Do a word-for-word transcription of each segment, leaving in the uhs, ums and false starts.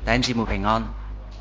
弟兄姊妹平安。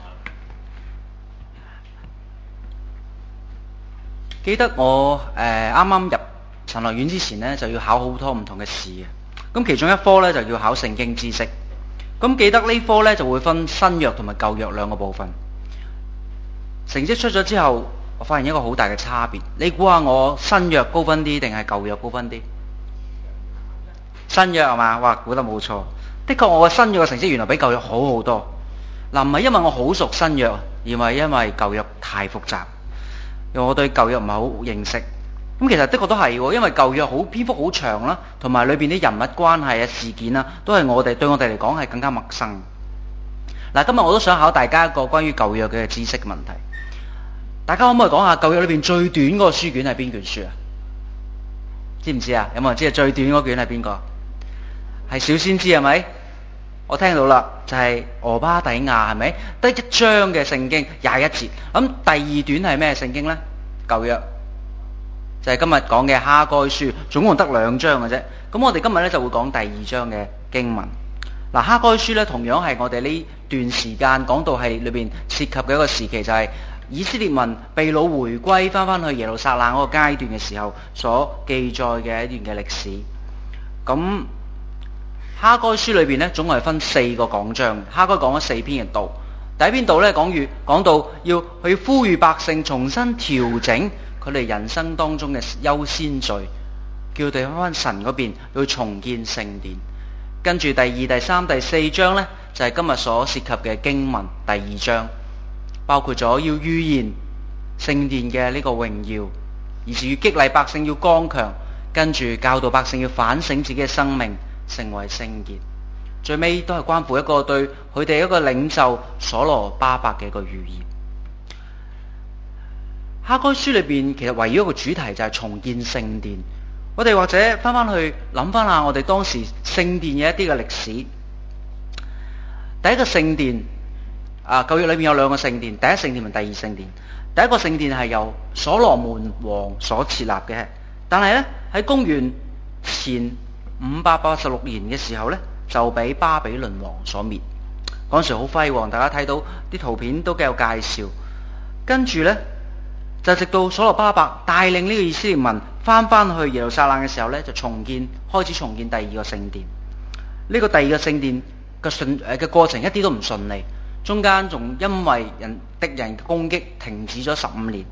記得我誒啱啱入神學院之前呢，就要考好多唔同嘅試嘅。咁其中一科呢，就要考聖經知識。咁記得呢科呢，就會分新約同埋舊約兩個部分。成績出咗之後，我發現一個好大嘅差別。你估下我新約高分啲定係舊約高分啲？新約係嘛？哇，估得冇錯。的確，我嘅新約嘅成績原來比舊約好好多。嗱，唔係因為我好熟新約，而係因為舊約太複雜，因為我對舊約唔係好認識。咁其實的確都係喎，因為舊約好篇幅好長啦，同埋裏邊啲人物關係啊、事件啊，都係我哋對我哋嚟講係更加陌生。嗱，今日我都想考大家一個關於舊約嘅知識問題。大家可唔可以講下舊約裏邊最短嗰個書卷係邊卷書啊？知唔知啊？有冇人知啊？最短嗰卷係邊個？係小先知係咪？我聽到啦，就係俄巴底亞係咪？得一章嘅聖經廿一節。咁第二短係咩聖經呢？舊約就係今日講嘅哈該書，總共得兩章嘅啫。咁我哋今日咧就會講第二章嘅經文。嗱，哈該書咧同樣係我哋呢段時間講到係裏邊涉及嘅一個時期，就係以色列民被擄回歸翻翻去耶路撒冷嗰個階段嘅時候所記載嘅一段嘅歷史。咁哈該書裏邊咧總共係分四個講章，哈該講咗四篇嘅道。第一篇道咧講與講到要去呼籲百姓重新調整佢哋人生當中嘅優先序，叫佢哋翻翻神嗰邊去重建聖殿。跟住第二、第三、第四章呢，就係、是、今日所涉及嘅經文第二章，包括咗要預言聖殿嘅呢個榮耀，而至於激勵百姓要剛強，跟住教導百姓要反省自己嘅生命，成為聖潔。最尾都係關乎一個對佢哋一個領袖所羅巴伯嘅一個預言。哈該書裏邊其實圍繞一個主題就係重建聖殿。我哋或者翻翻去諗翻下我哋當時聖殿嘅一啲嘅歷史。第一個聖殿啊，舊約裏面有兩個聖殿，第一聖殿同第二聖殿。第一個聖殿係由所羅門王所設立嘅，但係呢，喺公元前五百八十六年嘅時候呢，就俾巴比倫王所滅。嗰時好輝煌，大家睇到啲圖片都幾有介紹。跟住呢，就直到所羅巴伯帶領呢個以色列民翻翻去耶路撒冷嘅時候呢，就重建，開始重建第二個聖殿。呢、這個第二個聖殿嘅順誒嘅過程一啲都唔順利，中間仲因為人敵人攻擊停止咗十五年。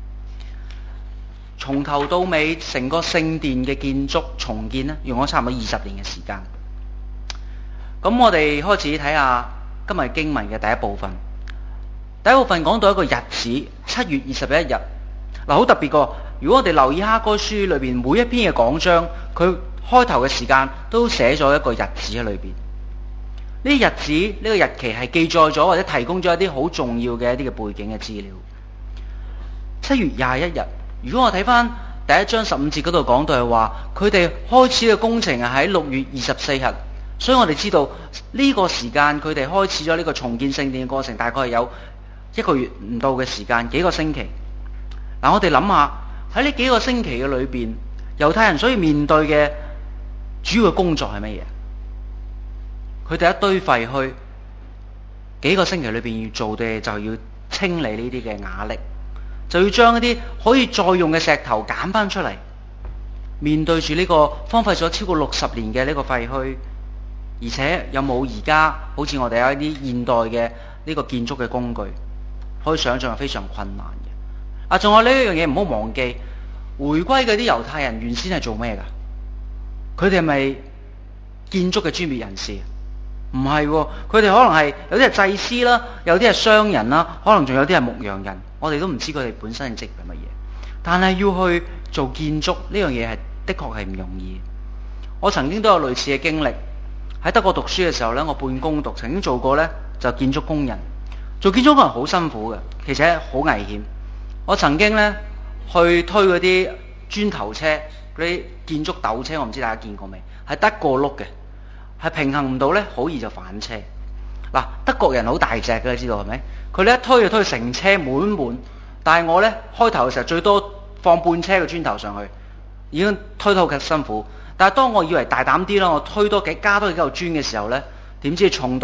從頭到尾，成個聖殿嘅建築重建呢，用咗差唔多二十年嘅時間。咁我哋開始睇下今日經文嘅第一部分。第一部分講到一個日子，七月二十一日。嗱，好特別個。如果我哋留意哈該書裏邊每一篇嘅講章，佢開頭嘅時間都寫咗一個日子喺裏邊。呢日子呢、呢個日期係記載咗或者提供咗一啲好重要嘅一啲嘅背景嘅資料。七月廿一日。如果我睇翻第一章十五節嗰度講到係話，佢哋開始嘅工程係喺六月二十四日，所以我哋知道呢個時間佢哋開始咗呢個重建聖殿嘅過程，大概係有一個月唔到嘅時間，幾個星期。嗱，我哋諗下喺呢幾個星期嘅裏邊，猶太人所以面對嘅主要嘅工作係乜嘢？佢哋一堆廢墟，幾個星期裏邊要做嘅就係要清理呢啲嘅瓦礫。就要將一啲可以再用嘅石頭揀翻出嚟，面對住呢個荒廢咗超過六十年嘅呢個廢墟，而且有冇而家好似我哋有一啲現代嘅呢個建築嘅工具，可以想象係非常困難嘅。啊，仲有呢一樣嘢唔好忘記，回歸嗰啲猶太人原先係做咩㗎？佢哋係咪建築嘅專業人士？唔係喎，佢哋可能係有啲係祭司啦，有啲係商人啦，可能仲有啲係牧羊人。我哋都唔知佢哋本身嘅職業係乜嘢，但係要去做建築呢樣嘢係的確係唔容易。我曾經都有類似嘅經歷，喺德國讀書嘅時候呢，我半工讀，曾經做過呢，就建築工人。做建築工人好辛苦嘅，其實好危險。我曾經呢，去推嗰啲磚頭車，嗰啲建築斗車，我唔知大家見過未？係得個轆嘅。係平衡唔到呢，好易就反車。嗱，德國人好大隻嘅，你知道係咪？佢呢一推就推成車滿滿，但係我呢，開頭嘅時候最多放半車嘅磚頭上去，已經推得好辛苦。但係當我以為大膽啲啦，我推多幾加多幾嚿磚嘅時候呢，點知重到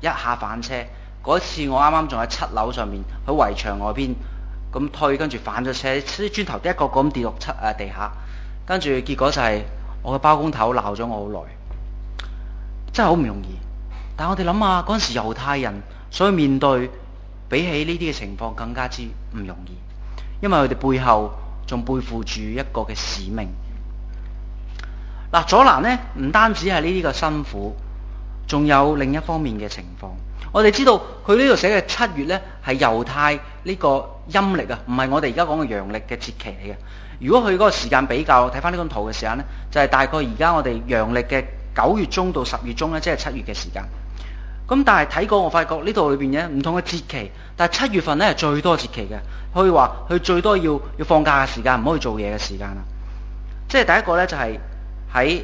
一下反車。嗰次我啱啱仲喺七樓上面，喺圍牆外邊咁推，跟住反咗車，啲磚頭一個個咁跌落七誒地下，跟住結果就係我嘅包工頭鬧咗我好耐，真係好唔容易。但係我哋諗下嗰陣時猶太人所以面對比起呢啲嘅情況更加之唔容易，因為佢哋背後仲背負住一個嘅使命。嗱，阻攔呢唔單止係呢啲嘅辛苦，仲有另一方面嘅情況。我哋知道佢呢度寫嘅七月呢係猶太呢個陰歷啊，唔係我哋而家講嘅陽歷嘅節期嚟嘅。如果佢嗰個時間比較，睇翻呢張圖嘅時間呢，就係、是、大概而家我哋陽歷嘅九月中到十月中呢，即係七月嘅時間。咁但係睇過我發覺呢度裏邊嘅唔同嘅節期，但係七月份呢係最多節期嘅，可以話佢最多要要放假嘅時間，唔可以做嘢嘅時間啦。即係第一個呢，就係喺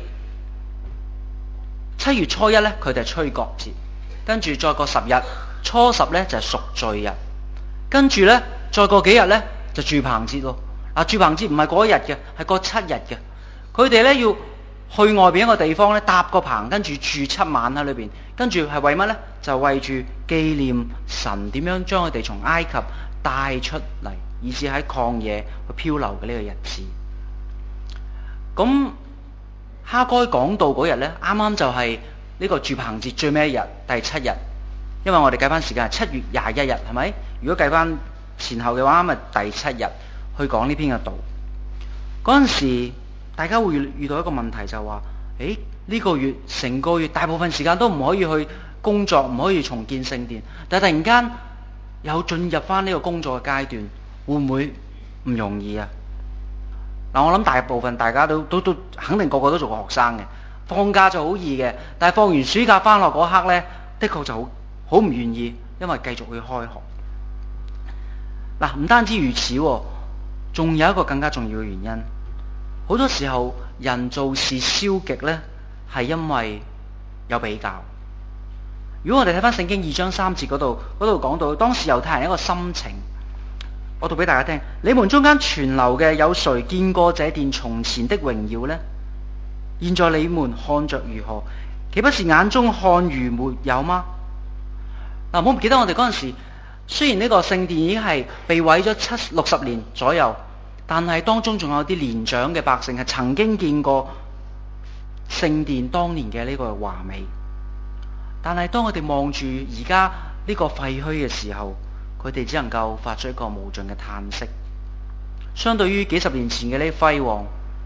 七月初一呢，佢哋係吹角節。跟住再過十日，初十呢就係贖罪日，跟住呢，再過幾日呢，就住棚節咯。啊，住棚節唔係嗰一日嘅，係過七日嘅。佢哋呢要去外邊一個地方呢，搭個棚，跟住住七晚喺裏邊，跟住係為乜呢？就係為住紀念神點樣將佢哋從埃及帶出嚟，以至喺曠野去漂流嘅呢個日子。咁哈該講到嗰日呢，啱啱就係呢個住棚節最尾一日，第七日。因為我哋計翻時間係七月廿一日，係咪？如果計翻前後嘅話，咁啊第七日去講呢篇嘅道。嗰陣時，大家會遇到一個問題，就話：誒呢個月成個月大部分時間都唔可以去工作，唔可以重建聖殿，但係突然間又進入翻呢個工作嘅階段，會唔會唔容易啊？嗱，我諗大部分大家都都都肯定個個都做過學生嘅，放假就好易嘅，但係放完暑假翻落嗰刻呢，的確就好好唔願意，因為繼續去開學。嗱，唔單止如此，仲有一個更加重要嘅原因。好多時候人做事消極呢，係因為有比較。如果我哋睇翻聖經二章三節嗰度，嗰度講到當時猶太人一個心情。我讀俾大家聽，你們中間存留嘅有誰見過這殿從前的榮耀呢？現在你們看着如何？豈不是眼中看如沒有嗎？嗱，我唔記得我哋嗰陣時，雖然呢個聖殿已經係被毀咗七六十年左右，但係當中仲有啲年長嘅百姓係曾經見過聖殿當年嘅呢個華美。但係當我哋望住而家呢個廢墟嘅時候，佢哋只能夠發出一個無盡嘅嘆息。相對於幾十年前嘅呢輝煌，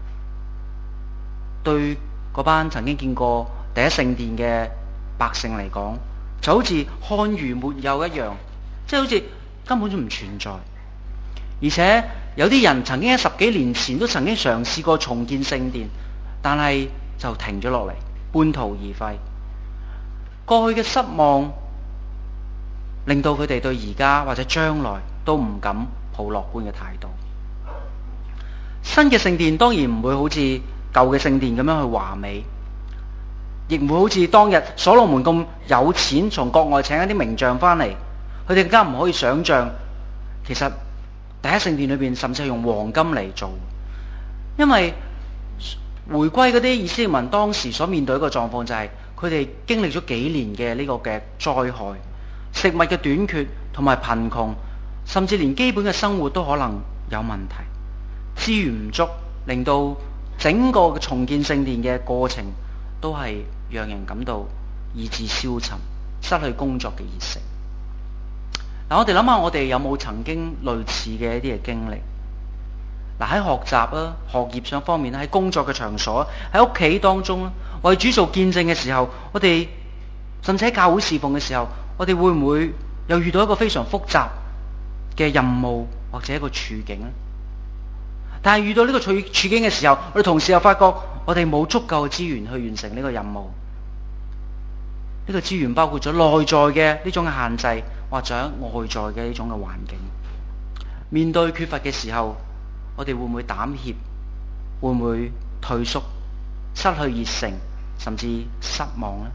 對嗰班曾經見過第一聖殿嘅百姓嚟講，就好似看如沒有一樣，即係好似根本就唔存在。而且有啲人曾經喺十幾年前都曾經嘗試過重建聖殿，但係就停咗落嚟，半途而廢。過去嘅失望令到佢哋對而家或者將來都唔敢抱樂觀嘅態度。新嘅聖殿當然唔會好似舊嘅聖殿咁樣去華美，亦唔會好似當日所羅門咁有錢，從國外請一啲名匠翻嚟。佢哋更加唔可以想象，其實第一聖殿裏邊甚至係用黃金嚟做，因為回歸嗰啲以色列民當時所面對一個狀況就係佢哋經歷咗幾年嘅呢個嘅災害。食物嘅短缺同埋貧窮，甚至連基本嘅生活都可能有問題，資源唔足，令到整個嘅重建聖殿嘅過程都係讓人感到意志消沉，失去工作嘅熱誠。嗱，我哋諗下，我哋有冇曾經類似嘅一啲嘅經歷？嗱，喺學習啊、學業上方面，喺工作嘅場所，喺屋企當中，為主做見證嘅時候，我哋甚至喺教會侍奉嘅時候，我哋會唔會又遇到一個非常複雜嘅任務或者一個處境呢？但係遇到呢個處處境嘅時候，我哋同時又發覺我哋冇足夠嘅資源去完成呢個任務。呢個資源包括咗內在嘅呢種嘅限制，或者外在嘅呢種嘅環境。面對缺乏嘅時候，我哋會唔會膽怯？會唔會退縮、失去熱誠，甚至失望呢？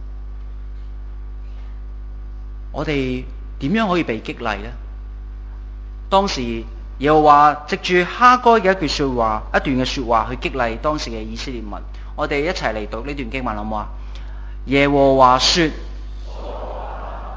我哋點樣可以被激勵呢？當時耶和華藉住哈該嘅一句說話，一段嘅說話去激勵當時嘅以色列民。我哋一齊嚟讀呢段經文好唔好啊？耶和華說：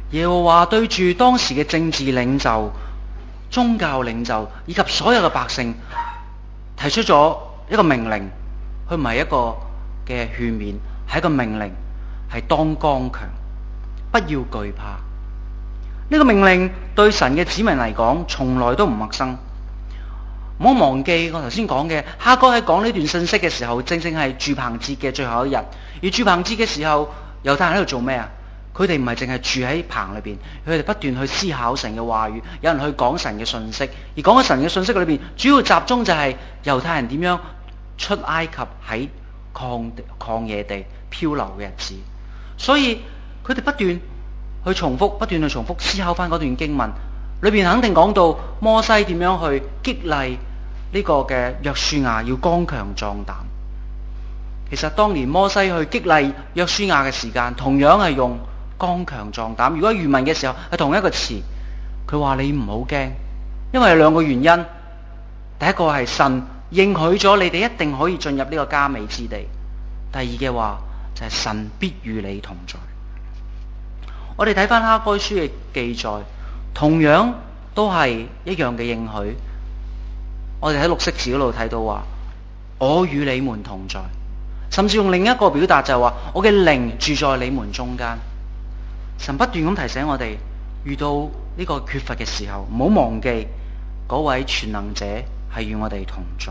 耶和華對住當時嘅政治領袖、宗教領袖以及所有嘅百姓提出咗一個命令，佢唔係一個嘅勸勉，係一個命令，係當剛強，不要懼怕。呢個命令對神嘅子民嚟講，從來都唔陌生。唔好忘記我頭先講嘅，哈該喺講呢段信息嘅時候，正正係住棚節嘅最後一日。而住棚節嘅時候，猶太人喺度做咩啊？佢哋唔係淨係住喺棚裏邊，佢哋不斷去思考神嘅話語，有人去講神嘅信息。而講緊神嘅信息裏邊，主要集中就係猶太人點樣出埃及喺曠曠野地漂流嘅日子。所以佢哋不斷去重複，不斷去重複思考翻嗰段經文裏邊，肯定講到摩西點樣去激勵呢個嘅約書亞要剛強壯膽。其實當年摩西去激勵約書亞嘅時間，同樣係用剛強壯膽。如果原文嘅時候係同一個詞，佢話你唔好驚，因為有兩個原因。第一個係神應許咗你哋一定可以進入呢個迦美之地。第二嘅話就係神必與你同在。我哋睇翻哈該書嘅記載，同樣都係一樣嘅應許。我哋喺綠色字嗰度睇到話，我與你們同在。甚至用另一個表達就係話，我嘅靈住在你們中間。神不斷咁提醒我哋，遇到呢個缺乏嘅時候，唔好忘記嗰位全能者係與我哋同在。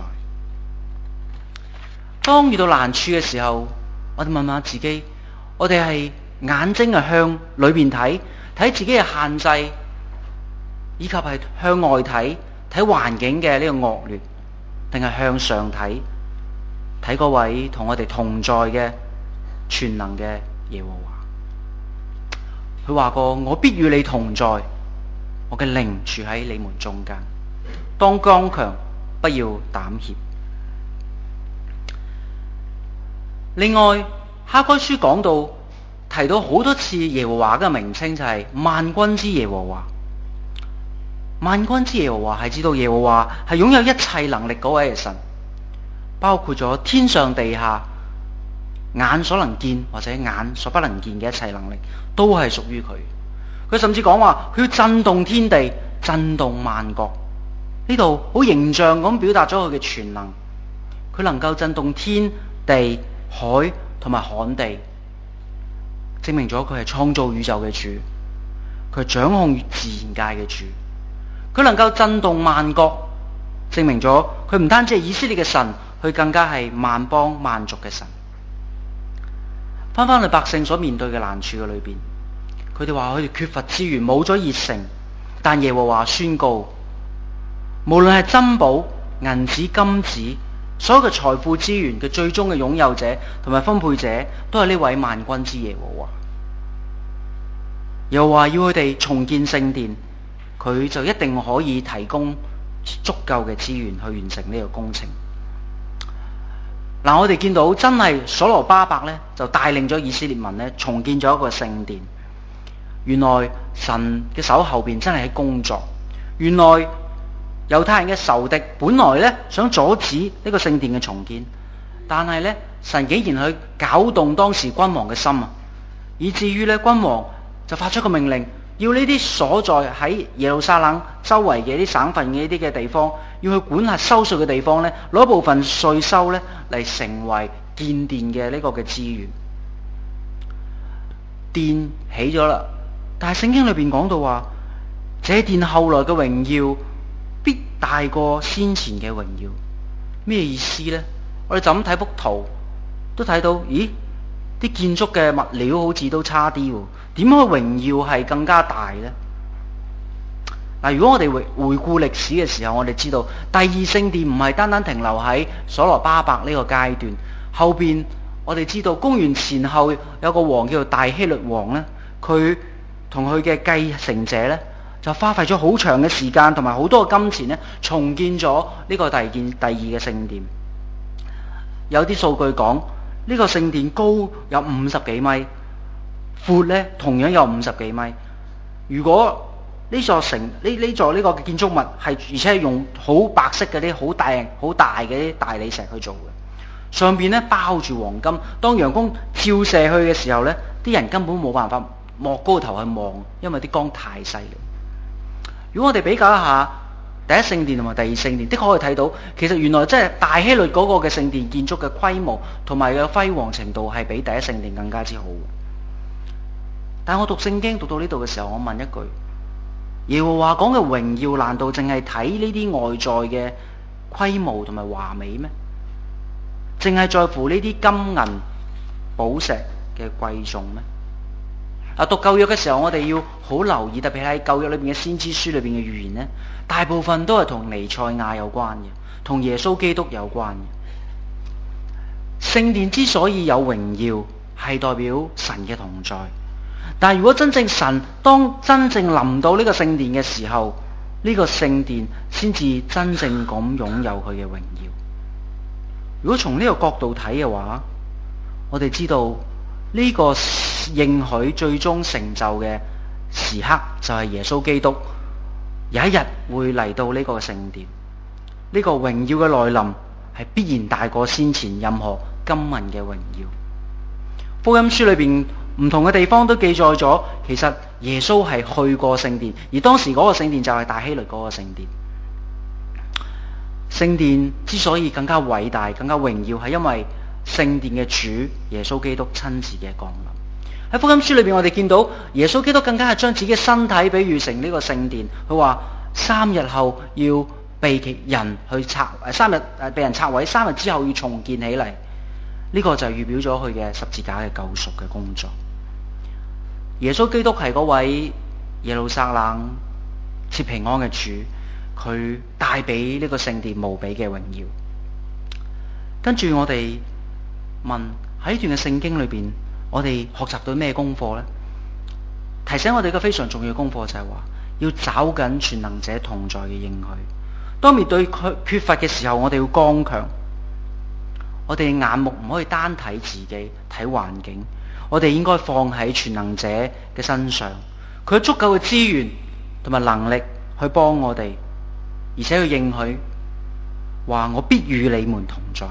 當遇到難處嘅時候，我哋問下自己，我哋係眼睛係向裏邊睇，睇自己嘅限制，以及係向外睇，睇環境嘅呢個惡劣，定係向上睇，睇嗰位同我哋同在嘅全能嘅耶和華。佢話過，我必與你同在，我嘅靈住喺你們中間。當剛強，不要膽怯。另外，哈該書講到提到好多次耶和華嘅名稱，就係萬軍之耶和華。萬軍之耶和華係知道耶和華係擁有一切能力嗰位嘅神，包括咗天上地下眼所能見或者眼所不能見嘅一切能力，都係屬於佢。佢甚至講話，佢要震動天地，震動萬國。呢度好形象咁表達咗佢嘅全能。佢能夠震動天地海同埋旱地，證明咗佢係創造宇宙嘅主，佢係掌控自然界嘅主。佢能夠震動萬國，證明咗佢唔單止係以色列嘅神，佢更加係萬邦萬族嘅神。翻翻去百姓所面對嘅難處嘅裏邊，佢哋話佢哋缺乏資源，冇咗熱誠，但耶和華宣告，無論係珍寶、銀子、金子，所有嘅財富資源嘅最終嘅擁有者同埋分配者，都係呢位萬軍之耶和華。又話要佢哋重建聖殿，佢就一定可以提供足夠嘅資源去完成呢個工程。嗱，我哋見到真係所羅巴伯咧，就帶領咗以色列民咧重建咗一個聖殿。原來神嘅手後邊真係喺工作。原來猶太人嘅仇敵本來咧想阻止呢個聖殿嘅重建，但係咧神竟然去攪動當時君王嘅心啊，以至於咧君王就發出個命令，要呢啲所在喺耶路撒冷周圍嘅啲省份嘅呢啲嘅地方，要去管轄收稅嘅地方咧，攞一部分稅收咧嚟成為建殿嘅呢個嘅資源。殿起咗啦，但係聖經裏邊講到話，這殿後來嘅榮耀必大過先前嘅榮耀。咩意思呢？我哋就咁睇幅圖都睇到，咦？啲建築嘅物料好似都差啲喎，點解榮耀係更加大呢？嗱，如果我哋回回顧歷史嘅時候，我哋知道第二聖殿唔係單單停留喺所羅巴伯呢個階段，後邊我哋知道公元前後有個王叫做大希律王咧，佢同佢嘅繼承者咧就花費咗好長嘅時間同埋好多嘅金錢咧，重建咗呢個第二件第二嘅聖殿。有啲數據講，呢個聖殿高有五十幾米，闊咧同樣有五十幾米。如果呢座城呢呢座呢個建築物係而且係用好白色嘅啲好大好大嘅啲大理石去做嘅，上邊咧包住黃金。當陽光照射去嘅時候咧，啲人根本冇辦法莫高頭去望，因為啲光太細啦。如果我哋比較一下第一聖殿同埋第二聖殿，的確可以睇到，其實原來即係大希律嗰個嘅聖殿建築嘅規模同埋嘅輝煌程度係比第一聖殿更加之好。但我讀聖經讀到呢度嘅時候，我問一句：耶和華講嘅榮耀，難道淨係睇呢啲外在嘅規模同埋華美咩？淨係在乎呢啲金銀寶石嘅貴重咩？啊，讀舊約嘅時候，我哋要好留意，特別係喺舊約裏邊嘅先知書裏邊嘅預言呢，大部分都係同彌賽亞有關嘅，同耶穌基督有關嘅。聖殿之所以有榮耀，係代表神嘅同在。但係如果真正神當真正臨到呢個聖殿嘅時候，呢個聖殿先至真正咁擁有佢嘅榮耀。如果從呢個角度睇嘅話，我哋知道呢個應許最終成就嘅時刻就係耶穌基督有一日會嚟到呢個聖殿。呢個榮耀嘅來臨係必然大過先前任何金銀嘅榮耀。福音書裏邊唔同嘅地方都記載咗，其實耶穌係去過聖殿，而當時嗰個聖殿就係大希律嗰個聖殿。聖殿之所以更加偉大、更加榮耀，係因為聖殿嘅主耶穌基督親自嘅降臨。喺福音書裏邊，我哋見到耶穌基督更加係將自己嘅身體比喻成呢個聖殿。佢話三日後要被其人去拆，誒三日誒被人拆毀，三日之後要重建起嚟。呢、這個就預表咗佢嘅十字架嘅救贖嘅工作。耶穌基督係嗰位耶路撒冷賜平安嘅主，佢帶俾呢個聖殿無比嘅榮耀。跟住我哋問，喺呢段嘅聖經裏邊，我哋學習到咩功課呢？提醒我哋一個非常重要嘅功課就係話，要找緊全能者同在嘅應許。當面對佢缺乏嘅時候，我哋要剛強。我哋眼目唔可以單睇自己，睇環境，我哋應該放喺全能者嘅身上。佢有足夠嘅資源同埋能力去幫我哋，而且佢應許話：我必與你們同在。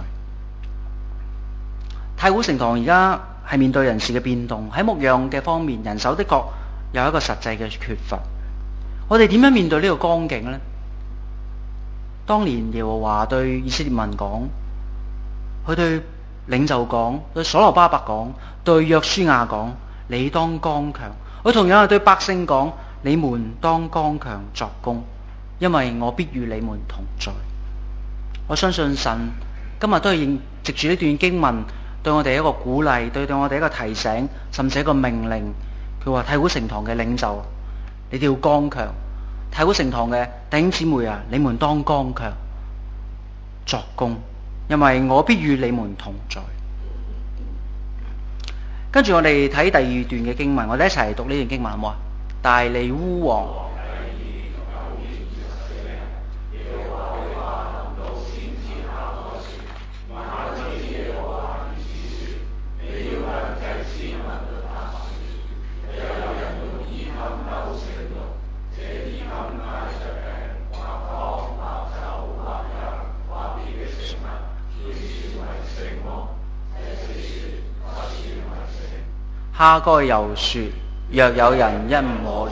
太古城堂而家係面對人事嘅變動，喺牧養嘅方面，人手的確有一個實際嘅缺乏。我哋點樣面對呢個光景呢？當年耶和華對以色列民講，佢對領袖講，對所羅巴伯講，對約書亞講：你當剛強。佢同樣係對百姓講：你們當剛強作工，因為我必與你們同在。我相信神今日都係藉住呢段經文，對我哋一個鼓勵，對對我哋一個提醒，甚至一個命令。佢話：太古城堂嘅領袖，你哋要剛強；太古城堂嘅弟兄姊妹啊，你們當剛強作工，因為我必與你們同在。跟住我哋睇第二段嘅經文，我哋一齊讀呢段經文好唔好啊？大利烏王。哈該又說：若有人因我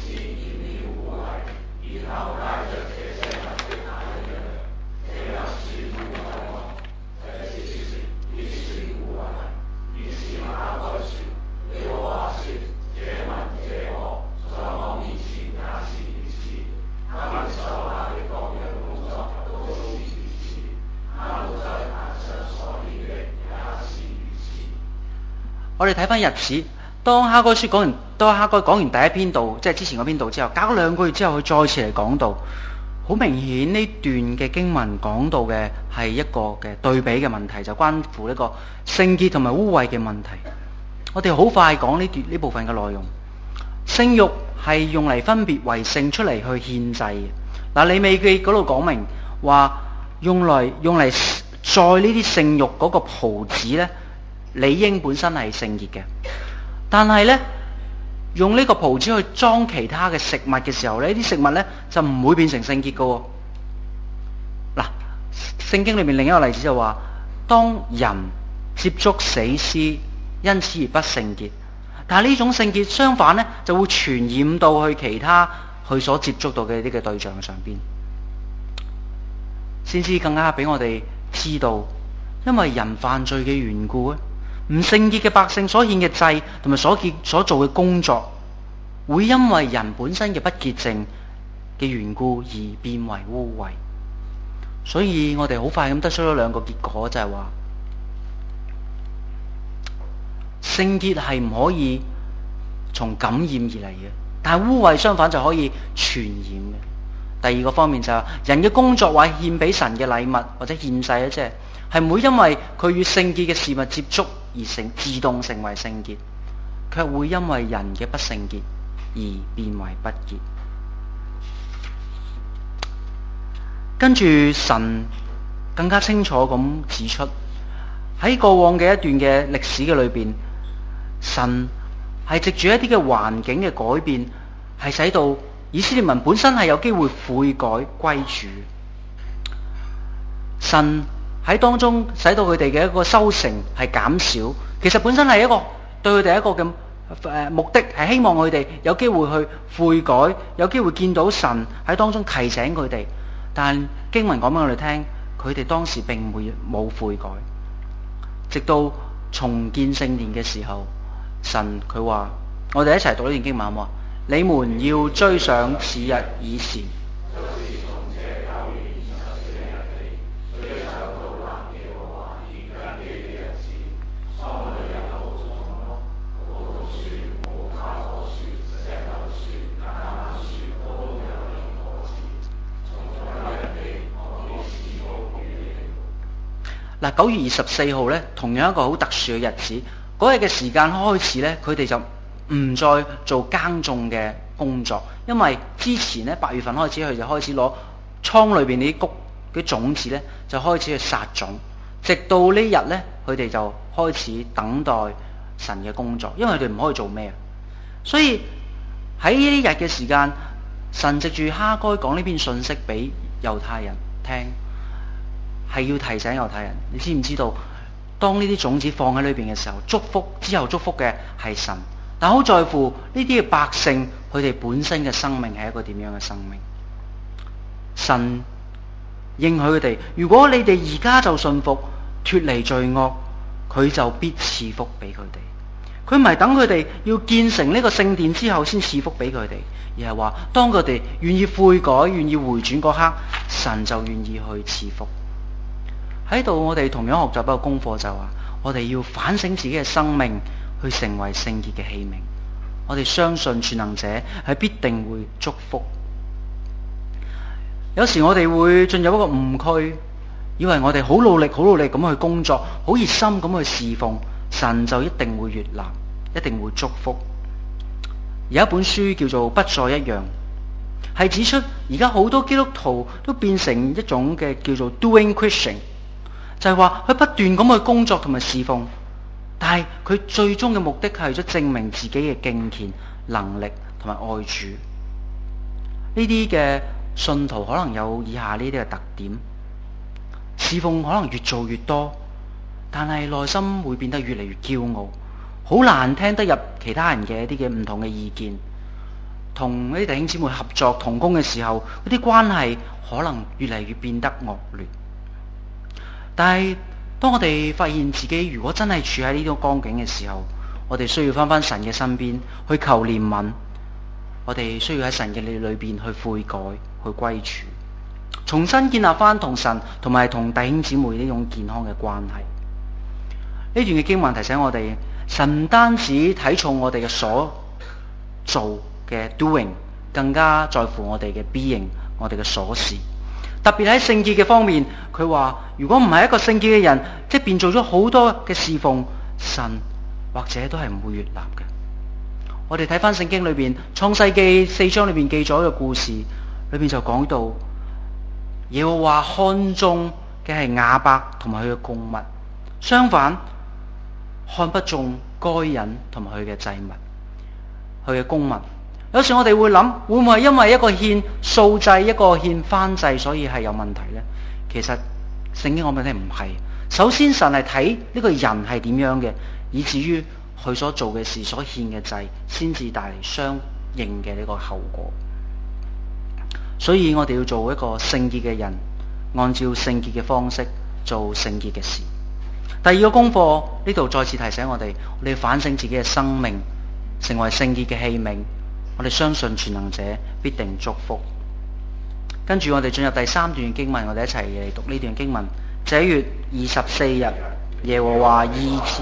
我哋睇翻日子，當哈該書講完，當哈該講完第一篇道，即係之前嗰篇道之後，隔咗兩個月之後，佢再次嚟講道。好明顯呢段嘅經文講到嘅係一個嘅對比嘅問題，就關乎一個聖潔同埋污穢嘅問題。我哋好快講呢段呢部分嘅內容。聖慾係用嚟分別為聖出嚟去獻祭嘅。嗱，利未記嗰度講明話，用嚟用嚟載呢啲聖慾嗰個袍子咧，理應本身係聖潔嘅，但係呢，用呢個袍子去裝其他嘅食物嘅時候，呢啲食物呢就唔會變成聖潔嘅。嗱，聖經裏面另一個例子就話，當人接觸死屍，因此而不聖潔， 但係呢種聖潔相反呢，就會傳染到去其他佢所接觸到嘅呢個對象上邊，先至更加俾我哋知道，因為人犯罪嘅緣故咧，唔聖潔嘅百姓所獻嘅祭同埋所結所做嘅工作，會因為人本身嘅不潔淨嘅緣故而變為污穢。所以我哋好快咁得出咗兩個結果，就係話聖潔係唔可以從感染而嚟嘅，但係污穢相反就可以傳染嘅。第二個方面就係人嘅工作或獻俾神嘅禮物或者獻祭咧，即係係唔會因為佢與聖潔嘅事物接觸而成自動成為聖潔，卻會因為人嘅不聖潔而變為不潔。跟住神更加清楚咁指出，喺過往嘅一段嘅歷史嘅裏邊，神係藉住一啲嘅環境嘅改變，係使到以色列民本身係有機會悔改歸主。神喺當中使到佢哋嘅一個收成係減少，其實本身係一個對佢哋一個嘅誒目的，係希望佢哋有機會去悔改，有機會見到神喺當中提醒佢哋。但經文講俾我哋聽，佢哋當時並沒冇悔改，直到重建聖殿嘅時候，神佢話：我哋一齊讀呢段經文好唔好？你們要追想此日以前。嗱，九月二十四號咧，同樣一個好特殊嘅日子。嗰日嘅時間開始咧，佢哋就唔再做耕種嘅工作，因為之前咧八月份開始，佢就開始攞倉裏邊啲穀啲種子咧，就開始去撒種。直到呢日咧，佢哋就開始等待神嘅工作，因為佢哋唔可以做咩啊。所以喺呢日嘅時間，神藉住哈該講呢篇信息俾猶太人聽。係要提醒猶太人，你知唔知道？當呢啲種子放喺裏邊嘅時候，祝福之後祝福嘅係神，但好在乎呢啲嘅百姓，佢哋本身嘅生命係一個點樣嘅生命？神應許佢哋，如果你哋而家就信服，脫離罪惡，佢就必賜福俾佢哋。佢唔係等佢哋要建成呢個聖殿之後先賜福俾佢哋，而係話當佢哋願意悔改、願意回轉嗰刻，神就願意去賜福。喺度我哋同樣學習一個功課，就話我哋要反省自己嘅生命，去成為聖潔嘅器皿。我哋相信全能者係必定會祝福。有時我哋會進入一個誤區，以為我哋好努力好努力咁去工作，好熱心咁去侍奉，神就一定會悅納，一定會祝福。有一本書叫做《不再一樣》，係指出而家好多基督徒都變成一種嘅叫做 Doing Christian，就係話佢不斷咁去工作同埋侍奉，但係佢最終嘅目的係為咗證明自己嘅敬虔、能力同埋愛主。呢啲嘅信徒可能有以下呢啲嘅特點：侍奉可能越做越多，但係內心會變得越嚟越驕傲，好難聽得入其他人嘅一啲嘅唔同嘅意見。同呢啲弟兄姊妹合作同工嘅時候，嗰啲關係可能越嚟越變得惡劣。但係當我哋發現自己如果真係處喺呢種光景嘅時候，我哋需要翻返神嘅身邊去求憐憫，我哋需要喺神嘅裏裏邊去悔改、去歸主，重新建立翻同神同埋同弟兄姊妹呢種健康嘅關係。呢段嘅經文提醒我哋，神唔單止睇重我哋嘅所做嘅 doing， 更加在乎我哋嘅 being， 我哋嘅所事。特別喺聖潔嘅方面，佢話如果唔係一個聖潔嘅人，即便做咗好多嘅侍奉，神或者都係唔會悅納嘅。我哋睇翻聖經裏邊創世記四章裏邊記咗一個故事，裏邊就講到耶和華看中嘅係亞伯同埋佢嘅供物，相反看不中該隱同埋佢嘅祭物，佢嘅供物。有時我哋會諗，會唔會係因為一個獻素祭，一個獻燔祭，所以係有問題呢？其實聖經我哋聽唔係。首先神係睇呢個人係點樣嘅，以至於佢所做嘅事、所獻嘅祭，先至帶嚟相應嘅呢個後果。所以我哋要做一個聖潔嘅人，按照聖潔嘅方式做聖潔嘅事。第二個功課，呢度再次提醒我哋，我哋要反省自己嘅生命，成為聖潔嘅器皿。我哋相信全能者必定祝福。跟住我哋進入第三段經文，我哋一齊嚟讀呢段經文。這月二十四日，耶和華二次。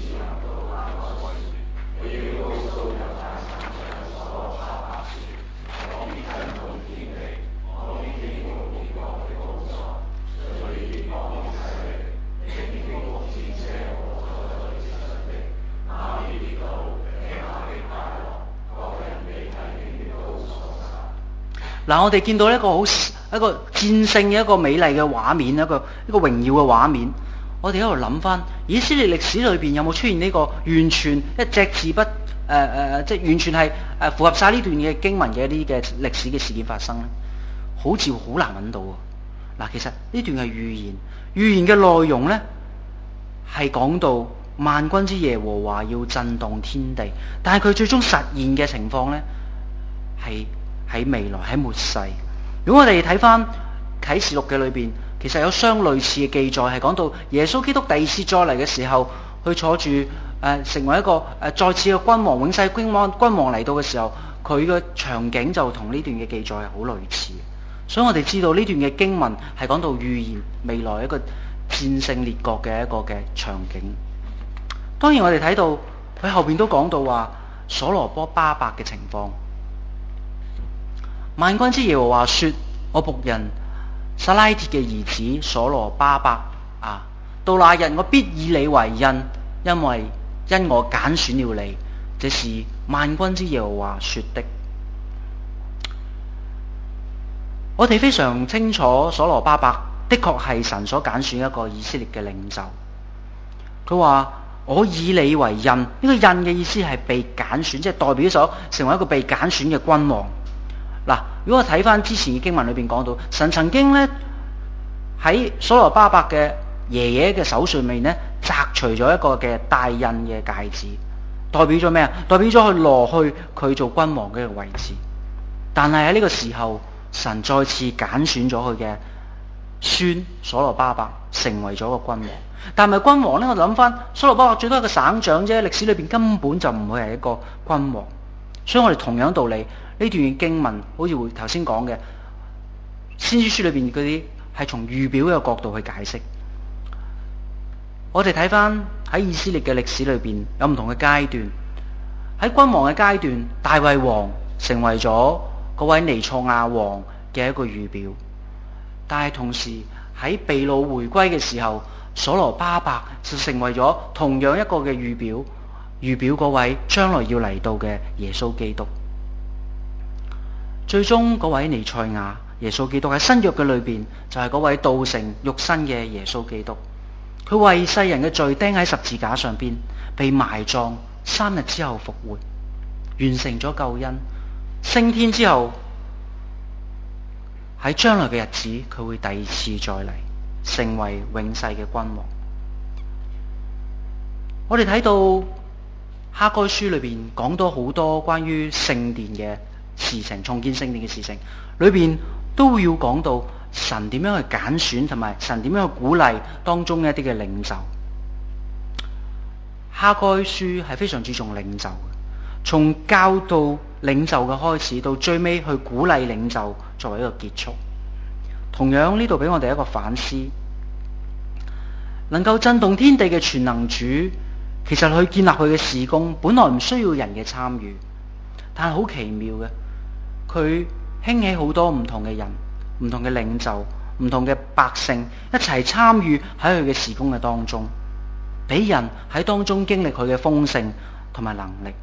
嗱，我哋見到一個好一個戰勝嘅一個美麗嘅畫面，一個一個榮耀嘅畫面。我哋喺度諗翻，以色列歷史裏邊有冇出現呢個完全一隻字不誒誒、呃、即係完全係誒符合晒呢段嘅經文嘅一啲嘅歷史嘅事件發生咧？好似好難揾到喎。嗱，其實呢段係預言，預言嘅內容咧係講到萬軍之耶和華要震動天地，但係佢最終實現嘅情況咧係喺未來，喺末世。如果我哋睇翻啟示錄嘅裏邊，其實有相類似嘅記載，係講到耶穌基督第二次再嚟嘅時候，佢坐住誒、呃、成為一個誒、呃、再次嘅君王，永世君王君王嚟到嘅時候，佢嘅場景就同呢段嘅記載係好類似。所以我哋知道呢段嘅經文係講到預言未來一個戰勝列國嘅一個嘅場景。當然我哋睇到佢後邊都講到話所羅波巴伯嘅情況。萬軍之耶和華說：我僕人撒拉鐵嘅兒子所羅巴伯啊，到那日我必以你為印，因為因我揀選了你。這是萬軍之耶和華說的。我哋非常清楚，所羅巴伯的確係神所揀選一個以色列嘅領袖。佢話：我以你為印，呢、這個印嘅意思係被揀選，即係代表咗成為一個被揀選嘅君王。嗱，如果我睇翻之前嘅經文裏邊講到，神曾經咧喺所羅巴伯嘅爺爺嘅手上面咧摘除咗一個嘅帶印嘅戒指，代表咗咩啊？代表咗佢攞去佢做君王嘅位置。但係喺呢個時候，神再次揀選咗佢嘅孫所羅巴伯成為咗個君王。但係君王咧，我就諗翻所羅巴伯最多係個省長啫，歷史裏邊根本就唔會係一個君王。所以我哋同樣道理。呢段經文好似會頭先講嘅先知書裏邊嗰啲係從預表嘅角度去解釋。我哋睇翻喺以色列嘅歷史裏邊有唔同嘅階段。喺君王嘅階段，大衛王成為咗嗰位彌賽亞王嘅一個預表。但係同時喺被擄回歸嘅時候，所羅巴伯就成為咗同樣一個嘅預表，預表嗰位將來要嚟到嘅耶穌基督。最終嗰位彌賽亞耶穌基督喺新約嘅裏邊就係、是、嗰位道成肉身嘅耶穌基督。佢為世人嘅罪釘喺十字架上邊，被埋葬，三日之後復活，完成咗救恩。升天之後喺將來嘅日子，佢會第二次再嚟，成為永世嘅君王。我哋睇到哈該書裏邊講到好多關於聖殿嘅事情，重建聖殿嘅事情，裏邊都要講到神點樣去揀選，同埋神點樣去鼓勵當中一啲嘅領袖。哈該書係非常注重領袖嘅，從教導領袖嘅開始，到最尾去鼓勵領袖作為一個結束。同樣呢度俾我哋一個反思，能夠震動天地嘅全能主，其實佢建立佢嘅事工本來唔需要人嘅參與，但係好奇妙嘅。佢興起好多唔同嘅人、唔同嘅領袖、唔同嘅百姓一齊參與喺佢嘅事工嘅當中，俾人喺當中經歷佢嘅豐盛同埋能力。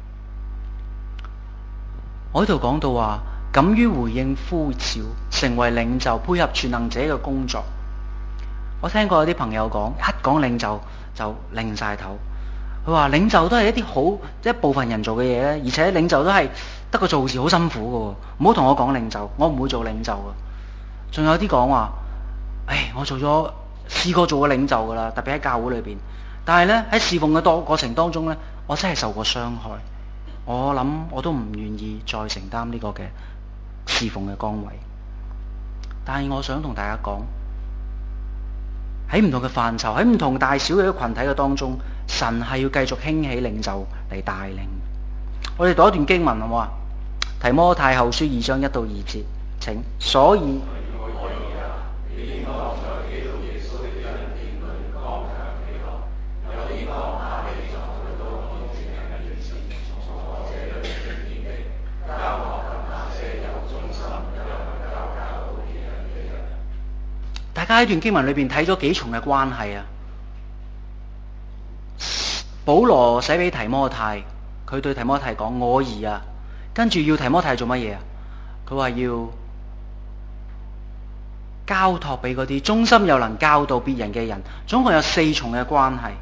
我喺度講到話，敢於回應呼召，成為領袖，配合全能者嘅工作。我聽過有啲朋友講，一講領袖就擰晒頭。佢話領袖都係一啲好一部分人做嘅嘢咧，而且領袖都係得個做字好辛苦嘅。唔好同我講領袖，我唔會做領袖嘅。仲有啲講話，誒，我做咗試過做過領袖噶啦，特別喺教會裏邊。但係咧喺侍奉嘅多過程當中咧， 我真係受過傷害，我諗我都唔願意再承擔呢個嘅侍奉嘅崗位。但係我想同大家講，喺唔同嘅範疇，喺唔同大小嘅群體嘅當中，神係要繼續興起領袖嚟帶領。我哋讀一段經文好唔好啊？提摩太後書二章一到二節，請。所以大家喺段經文裏邊睇咗幾重嘅關係啊！保羅寫俾提摩太，佢對提摩太講：我兒啊，跟住要提摩太做乜嘢啊？佢話要交託俾嗰啲忠心又能教導別人嘅人，總共有四重嘅關係。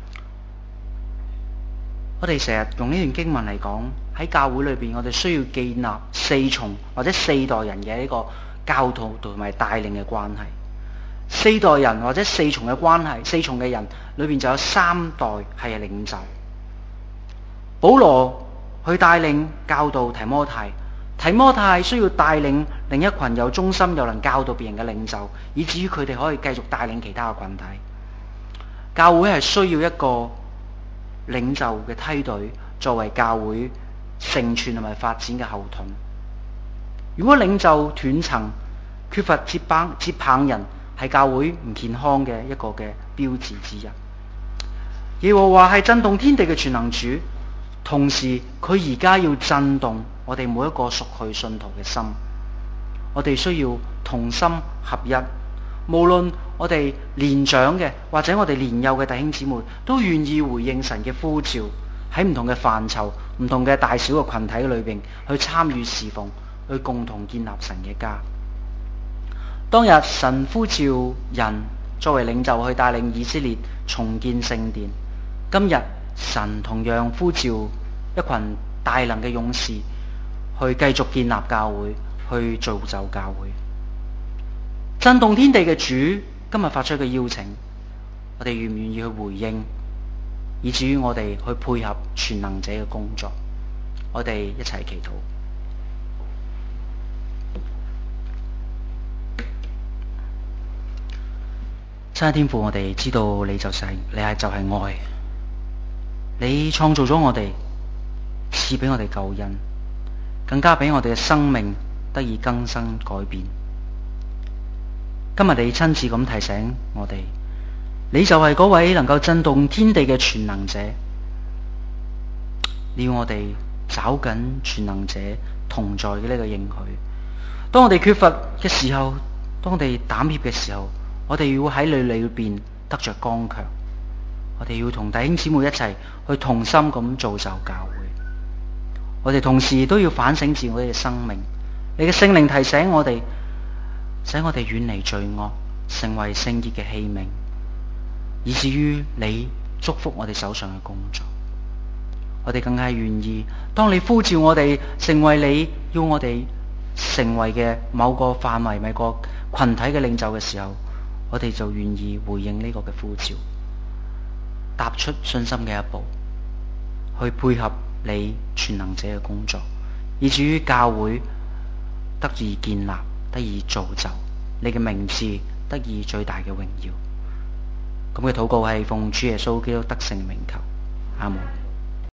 我哋成日用呢段經文嚟講，喺教會裏邊，我哋需要建立四重或者四代人嘅呢個教導同埋帶領嘅關係。四代人或者四重嘅關係，四重嘅人裏邊就有三代係領袖。保羅去帶領教導提摩太，提摩太需要帶領另一群有忠心又能教導別人嘅領袖，以至於佢哋可以繼續帶領其他嘅群體。教會係需要一個領袖嘅梯隊，作為教會成全同埋發展嘅後盾。如果領袖斷層，缺乏接棒接棒人，係教會唔健康嘅一個嘅標誌之一。耶和華係震動天地嘅全能主，同時佢而家要震動我哋每一個屬佢信徒嘅心。我哋需要同心合一，無論我哋年長嘅或者我哋年幼嘅弟兄姊妹，都願意回應神嘅呼召，喺唔同嘅範疇、唔同嘅大小嘅群體裏邊去參與侍奉，去共同建立神嘅家。當日神呼召人作為領袖去帶領以色列重建聖殿，今日神同樣呼召一群大能嘅勇士去繼續建立教會，去造就教會。震動天地嘅主今日發出一個邀請，我哋願唔願意去回應，以至於我哋去配合全能者嘅工作。我哋一齊祈禱。真天父，我哋知道你就係、是、你係就係愛，你創造咗我哋，賜俾我哋救恩，更加俾我哋嘅生命得以更新改變。今日你親自咁提醒我哋，你就係嗰位能夠震動天地嘅全能者，你要我哋找緊全能者同在嘅呢個應許。當我哋缺乏嘅時候，當我哋膽怯嘅時候，我哋要喺你裏邊得着剛強。我哋要同弟兄姊妹一齊去同心咁造就教會。我哋同時都要反省自我哋嘅生命。你嘅聖靈提醒我哋，使我哋遠離罪惡，成為聖潔嘅器皿，以至於你祝福我哋手上嘅工作。我哋更加願意，當你呼召我哋成為你要我哋成為嘅某個範圍、某個群體嘅領袖嘅時候，我哋就願意回應呢個嘅呼召，踏出信心嘅一步，去配合你全能者嘅工作，以至於教會得以建立，得以造就，你嘅名字得以最大嘅榮耀。咁嘅禱告係奉主耶穌基督得勝名求，阿門。